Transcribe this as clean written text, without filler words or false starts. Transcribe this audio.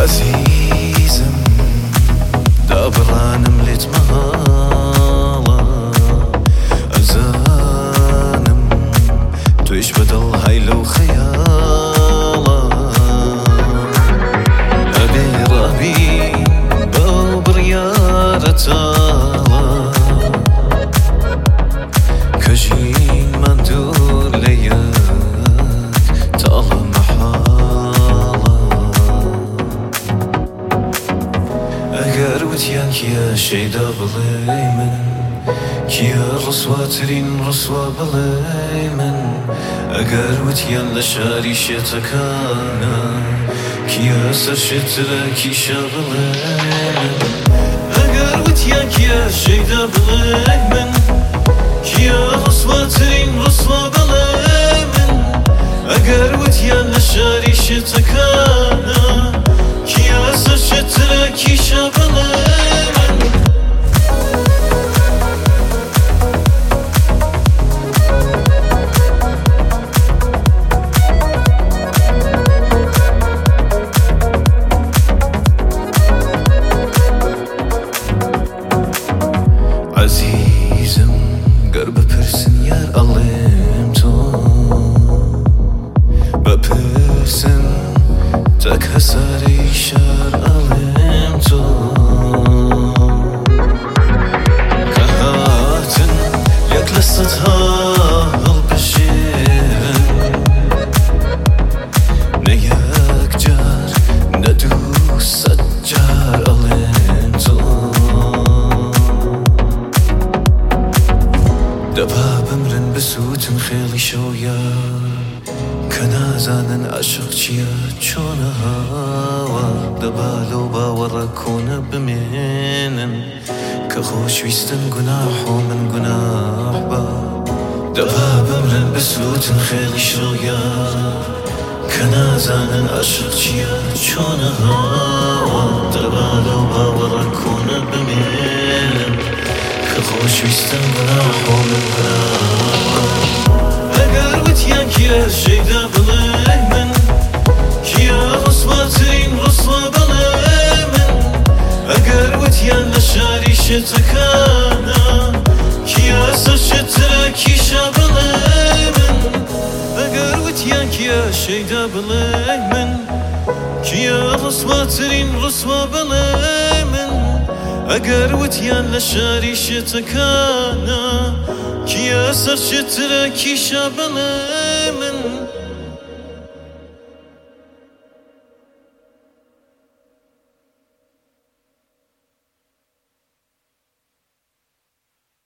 عزيزم دابرانم ليت مهالا أزانم تويش بدل هايلو خيالا أبي ربي ببريارة تالا كجين مندور ليك تالا اگر وتیان کیا شیدا بڵێ من کیا ڕسواترین ڕسوا بڵێ من ئەگەر وتیان لە شاری شێتەکانە کیا سەرشێترە کیشە بڵێ من ئەگەر وتیان کیا شیدا بڵێ من کیا ڕسواترین ڕسوا بڵێ من ئەگەر وتیان لە شاری شێتەکانە کیا سەرشێترە کیشە بڵێ من عزیزم گەر بپرسن یار ئەڵێم تۆ بپرسن تاک هەسارەی شار ئەڵێم تۆ کە هاتن یەک لە سەدها هەڵبژێرن نە یەک جار نە دوو سەد جار ئەڵێم تۆ دەبا بمرن بسووتن خێڵی شەویە کە نازانن عاشق چییە چۆنە هاوە دەبا لەو باوەڕە کۆنە بمێنن کە خۆشویستن گوناح و من گوناح بە دەبا بمرن بسووتن خێڵی شەویە کە نازانن عاشق چییە چۆنە هاوە دەبا لەو باوەڕە کۆنە بمێنن کە خۆشویستن گوناح و من گوناح ئەگەر وتیان کیا شیدا بڵێ من کیا ڕسواترین ڕسوا بڵێ من ئەگەر وتیان لە شاری شێتەکانە کیا سەرشێترە کیشە بڵێ من ئەگەر وتیان کیا شیدا بڵێ من کیا ڕسواترین ڕسوا بڵێ من ئەگەر وتیان لە شاری شێتەکانە کیا سەرشێترە کیشە بڵێ من